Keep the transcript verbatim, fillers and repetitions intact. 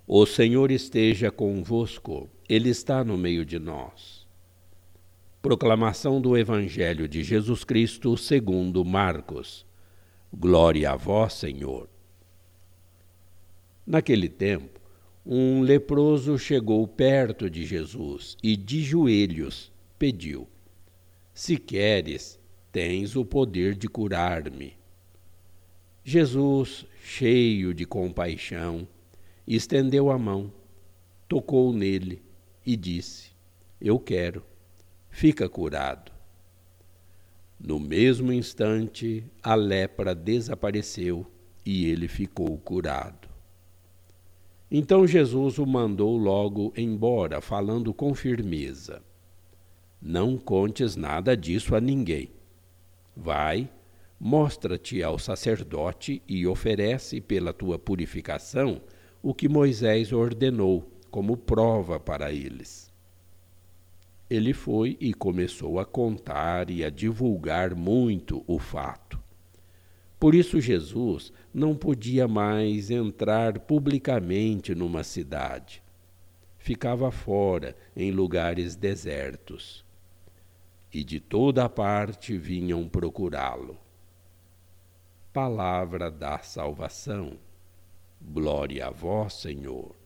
O Senhor esteja convosco, Ele está no meio de nós. Proclamação do Evangelho de Jesus Cristo segundo Marcos. Glória a vós, Senhor. Naquele tempo, um leproso chegou perto de Jesus e, de joelhos, pediu: Se queres, tens o poder de curar-me. Jesus, cheio de compaixão, estendeu a mão, tocou nele e disse: Eu quero, fica curado. No mesmo instante, a lepra desapareceu e ele ficou curado. Então Jesus o mandou logo embora, falando com firmeza: Não contes nada disso a ninguém. Vai, mostra-te ao sacerdote e oferece pela tua purificação o que Moisés ordenou como prova para eles. Ele foi e começou a contar e a divulgar muito o fato. Por isso Jesus não podia mais entrar publicamente numa cidade. Ficava fora, em lugares desertos. E de toda a parte vinham procurá-lo. Palavra da salvação. Glória a vós, Senhor.